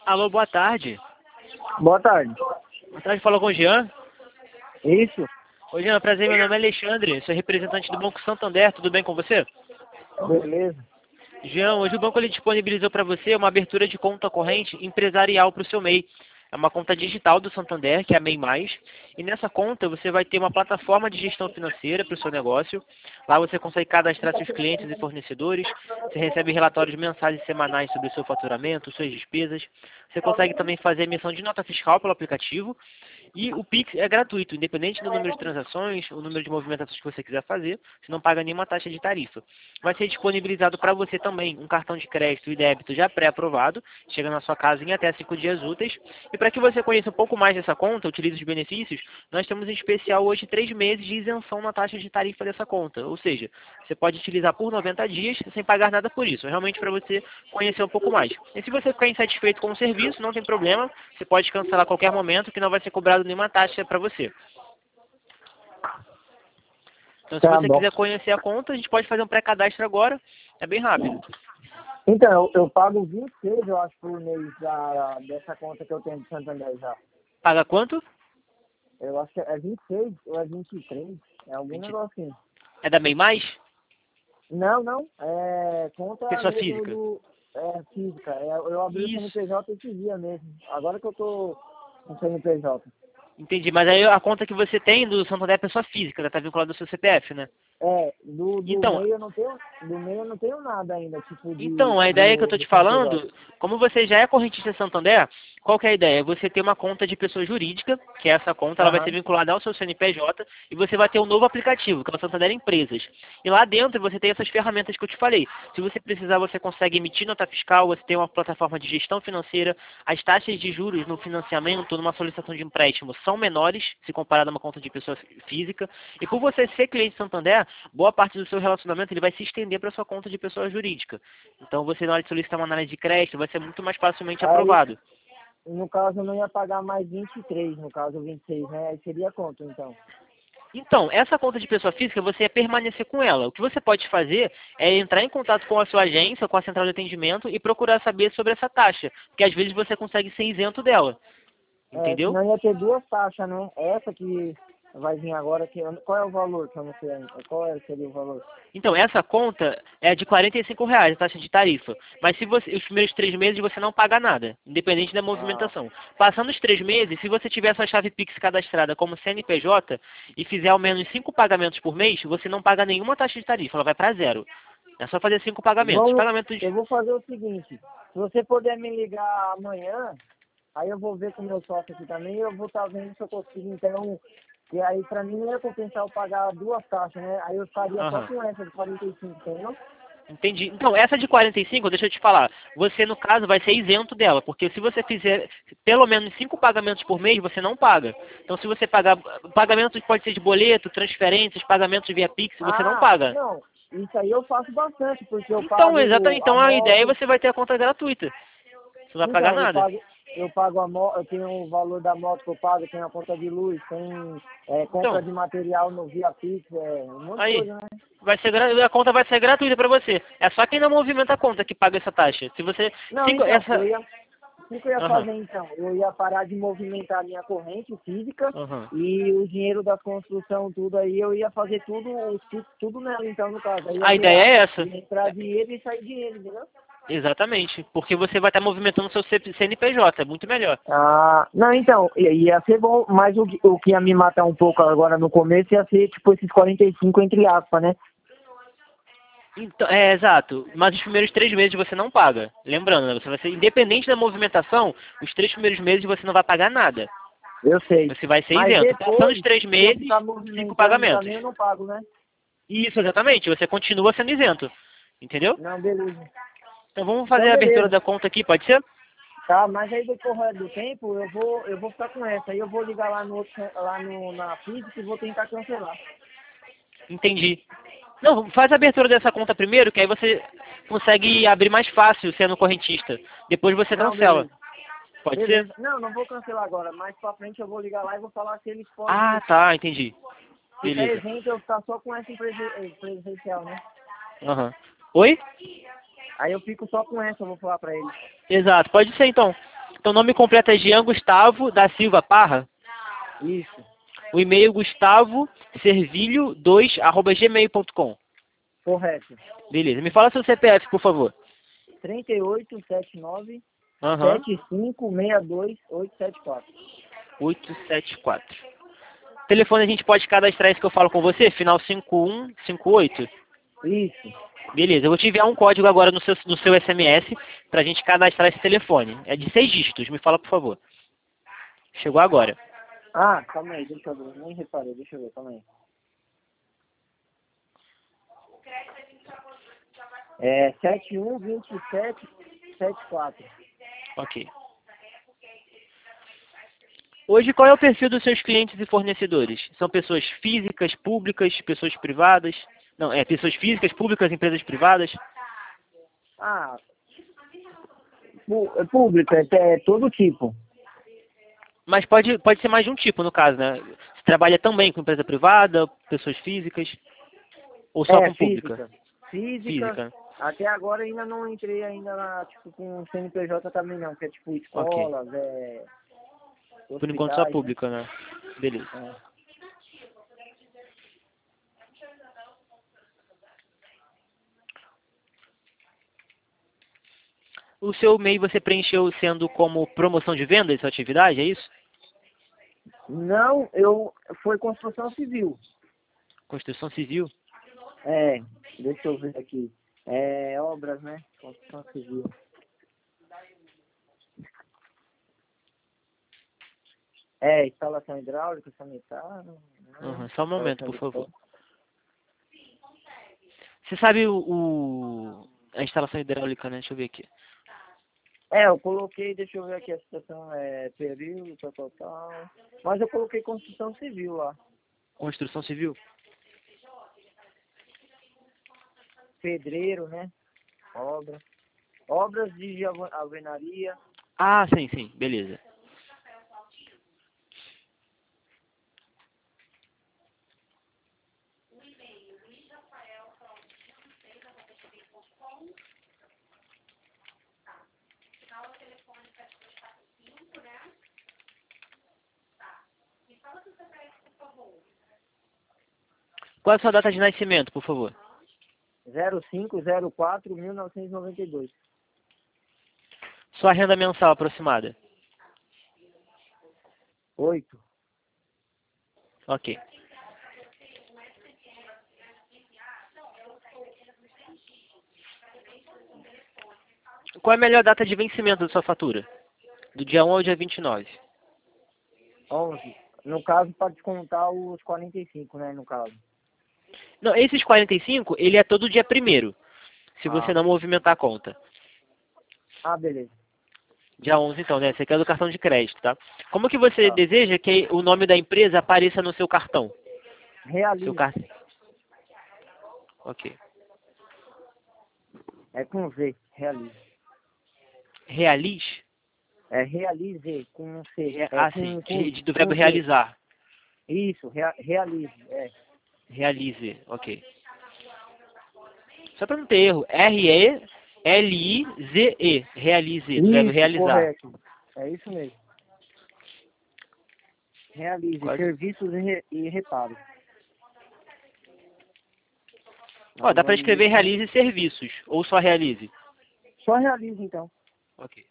Alô, boa tarde. Boa tarde. Boa tarde, falou com o Jean. Isso? Oi, Jean, prazer, meu nome é Alexandre, sou representante do Banco Santander, tudo bem com você? Beleza. Jean, hoje o banco ele disponibilizou para você uma abertura de conta corrente empresarial para o seu MEI. É uma conta digital do Santander, que é a MEI+, e nessa conta você vai ter uma plataforma de gestão financeira para o seu negócio. Lá você consegue cadastrar seus clientes e fornecedores, você recebe relatórios mensais e semanais sobre o seu faturamento, suas despesas. Você consegue também fazer emissão de nota fiscal pelo aplicativo. E o Pix é gratuito, independente do número de transações, o número de movimentações que você quiser fazer, você não paga nenhuma taxa de tarifa. Vai ser disponibilizado para você também um cartão de crédito e débito já pré-aprovado, chega na sua casa em até 5 dias úteis. E para que você conheça um pouco mais dessa conta, utilize os benefícios, nós temos em especial hoje 3 meses de isenção na taxa de tarifa dessa conta. Ou seja, você pode utilizar por 90 dias sem pagar nada por isso. É realmente para você conhecer um pouco mais. E se você ficar insatisfeito com o serviço, não tem problema, você pode cancelar a qualquer momento que não vai ser cobrado nenhuma taxa para você. Então, se Tá você bom. quiser conhecer a conta, a gente pode fazer um pré-cadastro agora. É bem rápido. Então, eu pago 26, eu acho, por mês dessa conta que eu tenho de Santander já. Paga quanto? Eu acho que é 26 ou é 23. É algum 20. negócio assim. É da MEI+? Não, não. É conta Pessoa mesmo física. física. Eu abri o Isso. CNPJ esse dia mesmo. Agora que eu tô com CNPJ. Entendi. Mas aí a conta que você tem do Santander é pessoa física, né? Tá vinculada ao seu CPF, né? Do Então, meio eu não tenho. Do meio eu não tenho nada ainda, tipo, Então, a ideia que eu estou do te CNPJ. falando, como você já é correntista Santander, qual que é a ideia? Você ter uma conta de pessoa jurídica, que é essa conta, ela vai ser Aham. vinculada ao seu CNPJ, e você vai ter um novo aplicativo, que é o Santander Empresas. E lá dentro você tem essas ferramentas que eu te falei. Se você precisar, você consegue emitir nota fiscal, você tem uma plataforma de gestão financeira, as taxas de juros no financiamento, numa solicitação de empréstimo, são menores, se comparado a uma conta de pessoa física. E por você ser cliente Santander, boa parte do seu relacionamento ele vai se estender para sua conta de pessoa jurídica. Então você, na hora de solicitar uma análise de crédito, vai ser muito mais facilmente Aí, aprovado. no caso, eu não ia pagar mais 23, no caso 26, né? Aí seria quanto, então? Então, essa conta de pessoa física, você ia permanecer com ela. O que você pode fazer é entrar em contato com a sua agência, com a central de atendimento e procurar saber sobre essa taxa. Porque às vezes você consegue ser isento dela. Entendeu? Senão ia ter duas taxas, né? Essa que vai vir agora, qual é o valor que eu não sei ainda? Seria o valor? Então, essa conta é de R$ 45, a taxa de tarifa. Mas se você, os primeiros 3 meses você não paga nada, independente da Ah, movimentação. Passando os 3 meses, se você tiver sua chave Pix cadastrada como CNPJ e fizer ao menos 5 pagamentos por mês, você não paga nenhuma taxa de tarifa, ela vai para zero. É só fazer 5 pagamentos. vamos, Pagamentos. eu vou fazer o seguinte, se você puder me ligar amanhã, aí eu vou ver com o meu sócio aqui também, e eu vou estar vendo se eu consigo, então, que aí pra mim não ia compensar eu pagar duas taxas, né? Aí eu faria só Aham. com essa de 45, entendeu? Entendi. Então, essa de 45, deixa eu te falar. Você, no caso, vai ser isento dela, porque se você fizer pelo menos 5 pagamentos por mês, você não paga. Então, se você pagar, pagamentos pode ser de boleto, transferências, pagamentos via Pix, você não Ah, paga. não, isso aí eu faço bastante, porque eu Então, exatamente. pago a Então, a ideia é moto. você vai ter a conta gratuita. Você não vai pagar Então, nada. eu pago a moto, eu tenho o valor da moto que eu pago, tenho a conta de luz, tem compra Então, de material no Via Pix, um monte de aí, coisa, né? a conta vai ser gratuita para você. É só quem não movimenta a conta que paga essa taxa. Se você, Não, cinco, então, essa, o que eu ia aham, fazer então? Eu ia parar de movimentar a minha corrente física aham. e o dinheiro da construção, tudo aí, eu ia fazer tudo, tudo nela, então, no caso. Aí ia A ideia virar, é essa. ia entrar dinheiro e sair dinheiro, entendeu? Exatamente, porque você vai estar movimentando o seu CNPJ, é muito melhor. Ah, não, então, ia ser bom, mas o que ia me matar um pouco agora no começo ia ser, tipo, esses 45 entre aspas, né? Então, é, exato, mas os primeiros 3 meses você não paga. Lembrando, né, você vai ser independente da movimentação, os 3 primeiros meses você não vai pagar nada. Eu sei. Você vai ser Mas isento. Passando os depois, 3 se eu meses, ficar 5 movimentando pagamentos. também, eu não pago, né? Isso, exatamente, você continua sendo isento. Entendeu? Não, beleza. Então vamos fazer Então, a abertura beleza. da conta aqui, pode ser? Tá, mas aí decorrer do tempo, eu vou ficar com essa. Aí eu vou ligar lá no outro, lá no, na física e vou tentar cancelar. Entendi. Não, faz a abertura dessa conta primeiro, que aí você consegue abrir mais fácil sendo correntista. Depois você Não, cancela. beleza. Pode ser? Beleza. Não, não vou cancelar agora. Mais pra frente eu vou ligar lá e vou falar se eles Ah, podem tá, entendi. ficar Beleza. isento eu ficar só com essa presencial, né? Aham. Oi? Aí eu fico só com essa, eu vou falar pra eles. Exato, pode ser então. Então, o nome completo é Jean Gustavo da Silva Parra. Isso, O e-mail gustavoservilho2@gmail.com. correto. Beleza. Me fala seu CPF, por favor. 3879 Aham. 7562874. 874. Telefone a gente pode cadastrar esse que eu falo com você? Final 5158. Isso. Beleza. Eu vou te enviar um código agora no seu SMS pra gente cadastrar esse telefone. É de 6 dígitos. Me fala, por favor. Chegou agora. Ah, calma aí, deixa eu ver. Nem reparei, deixa eu ver, calma aí. É 712774. Ok. Hoje, qual é o perfil dos seus clientes e fornecedores? São pessoas físicas, públicas, pessoas privadas? Não, pessoas físicas, públicas, empresas privadas? Ah, é público, é todo tipo. Mas pode ser mais de um tipo, no caso, né? Você trabalha também com empresa privada, pessoas físicas, ou só É, com pública? física. Física. Até agora ainda não entrei ainda tipo, com CNPJ também não, que é tipo Ok. escolas, Por enquanto só hospitais, né? pública, né? Beleza. É. O seu e-mail você preencheu sendo como promoção de vendas, sua atividade, é isso? Não, foi construção civil. Construção civil? É, deixa eu ver aqui. É, obras, né? Construção civil. É, instalação hidráulica, sanitária, né? Uhum. Só um momento, Instalação por de favor. som. Você sabe a instalação hidráulica, né? Deixa eu ver aqui. É, eu coloquei, deixa eu ver aqui a situação, período, total. Mas eu coloquei construção civil lá. Construção civil? Pedreiro, né? Obra. Obras de alvenaria. Ah, sim, sim. Beleza. Qual é a sua data de nascimento, por favor? 0504-1992. Sua renda mensal aproximada? 8. Ok. Qual é a melhor data de vencimento da sua fatura? Do dia 1 ao dia 29. 11. No caso, para descontar os 45, né? No caso. Não, esses 45, ele é todo dia primeiro, se você Ah. não movimentar a conta. Ah, beleza. Dia 11, então, né? Você quer do cartão de crédito, tá? Como que você Tá. deseja que o nome da empresa apareça no seu cartão? Seu Realize. cartão. Ok. É com Z. Realize. Realize? É realize com um C. É Sim. Do verbo com Z. realizar. Isso, realize. É. Realize. Ok. Só para não ter erro. R-E-L-I-Z-E. Realize. Do verbo Isso, realizar. correto. É isso mesmo. Realize. Quase. Serviços e reparos. Ó, Aí dá para vamos ver escrever como... realize serviços. Ou só realize. Só realize, então. Ok.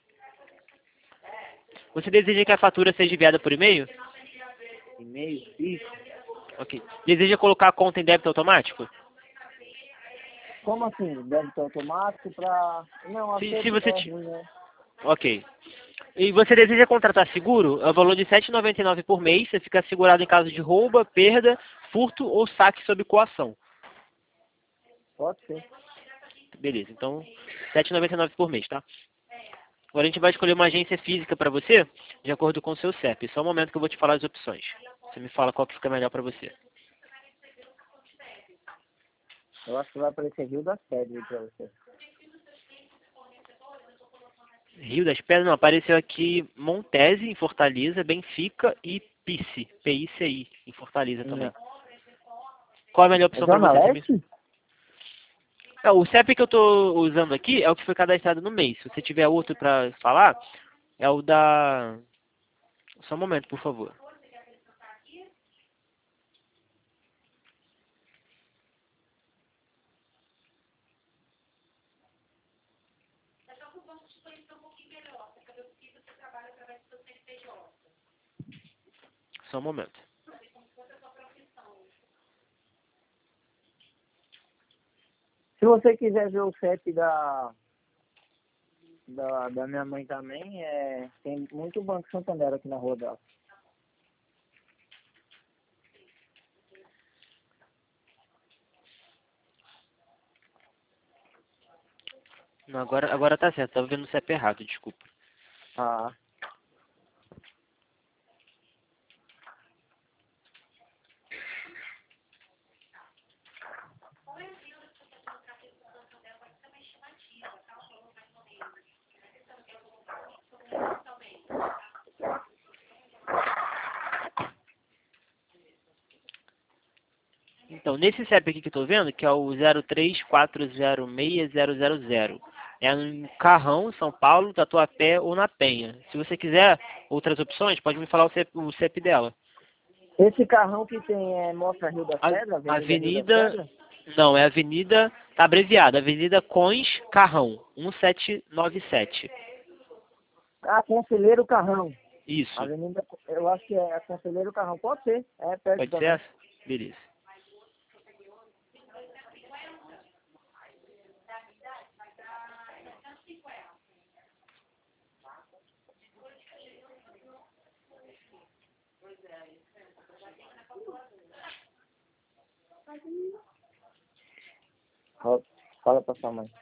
Você deseja que a fatura seja enviada por e-mail? E-mail. Isso. Ok. Deseja colocar a conta em débito automático? Como assim? Débito automático para... Não, acho que Se você... é ruim, né? Ok. E você deseja contratar seguro? É o valor de R$ 7,99 por mês. Você fica segurado em caso de roubo, perda, furto ou saque sob coação. Pode ser. Beleza, então R$ 7,99 por mês, tá? Agora a gente vai escolher uma agência física para você, de acordo com o seu CEP. Só um momento que eu vou te falar as opções. Você me fala qual que fica melhor para você. Eu acho que vai aparecer Rio das Pedras para você. Rio das Pedras, não, apareceu aqui Montese, em Fortaleza, Benfica e Pici, P-I-C-I, em Fortaleza também. Não. Qual a melhor É opção para Zona você? Leste? O CEP que eu estou usando aqui é o que foi cadastrado no mês. Se você tiver outro para falar, É o da... Só um momento, por favor. Só um momento. Se você quiser ver o CEP da minha mãe também, tem muito Banco Santander aqui na rua dela. Não, agora tá certo. Tava vendo o CEP errado, desculpa. Ah, Então, nesse CEP aqui que eu tô vendo, que é o 0340600, é um Carrão, São Paulo, Tatuapé ou na Penha. Se você quiser outras opções, pode me falar o CEP dela. esse carrão que tem mostra Rio das Pedras, Avenida Rio das Avenida, Pedras? não, é Avenida, tá abreviada, Avenida Cões Carrão, 1797. Ah, Conselheiro Carrão. Isso, Avenida, eu acho que é Conselheiro Carrão. Pode ser, é perto pode ser também. essa? Beleza. Fala pra sua mãe.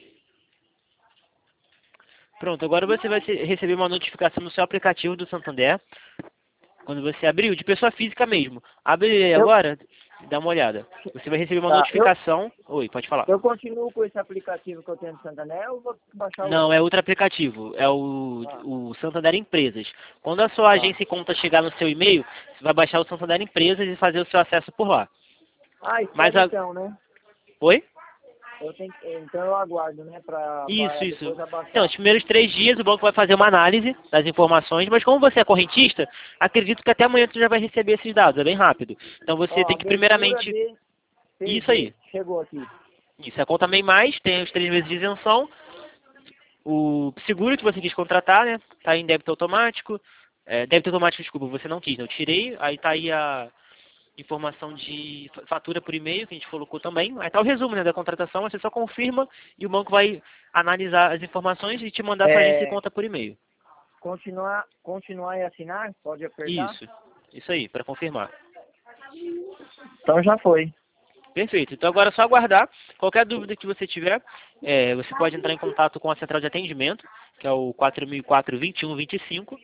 Pronto, agora você vai receber uma notificação no seu aplicativo do Santander, quando você abriu, de pessoa física mesmo. Abre ele agora e dá uma olhada. Você vai receber uma Tá, notificação. Oi, pode falar. eu continuo com esse aplicativo que eu tenho no Santander ou vou baixar o Não, outro? é outro aplicativo. É Ah, o Santander Empresas. Quando a sua tá. agência e conta chegar no seu e-mail, você vai baixar o Santander Empresas e fazer o seu acesso por lá. Ah, Mas espera então, né? Oi? Então eu aguardo, né, pra Isso. depois Então, abaixar. os primeiros 3 dias o banco vai fazer uma análise das informações, mas como você é correntista, acredito que até amanhã você já vai receber esses dados, é bem rápido. Então você Ó, tem que abertura primeiramente... de Isso aí. PV. Chegou aqui. Isso, a conta MEI+, tem os 3 meses de isenção, o seguro que você quis contratar, né, tá em débito automático, débito automático, desculpa, você não quis, né, eu tirei, aí tá aí a informação de fatura por e-mail, que a gente colocou também, aí tá o resumo, né, da contratação, você só confirma e o banco vai analisar as informações e te mandar sua agência e É, conta por e-mail. continuar e assinar? Pode apertar? Isso aí, para confirmar. Então já foi. Perfeito. Então agora é só aguardar. Qualquer dúvida que você tiver, você pode entrar em contato com a central de atendimento, que é o 4004-2125,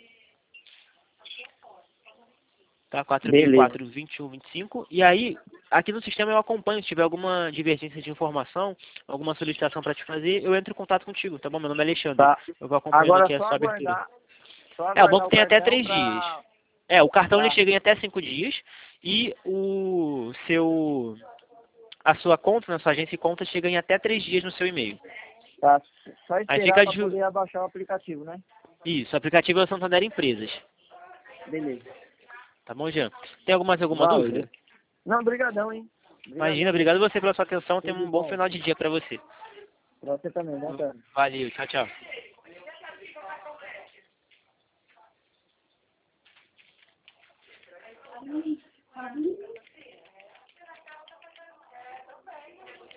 tá? Beleza. 4004-2125. E aí, aqui no sistema eu acompanho. Se tiver alguma divergência de informação, alguma solicitação para te fazer, eu entro em contato contigo, tá bom? Meu nome é Alexandre. Tá. Eu vou acompanhando Agora aqui a sua abertura. só O aguardar banco o tem até cartão 3 dias. pra... O cartão ele Tá, chega em até 5 dias e a sua conta, na sua agência de conta, chega em até 3 dias no seu e-mail. tá. Só Aí esperar fica pra poder abaixar o aplicativo, né? Isso, o aplicativo é o Santander Empresas. Beleza. Tá bom, Jean? Tem alguma Valeu. dúvida? Não, brigadão, hein? Imagina, Brigadão mesmo. obrigado você pela sua atenção. Tenha Tudo um bom bom. final de dia para você. Pra você também, né, cara? Valeu, tchau, tchau.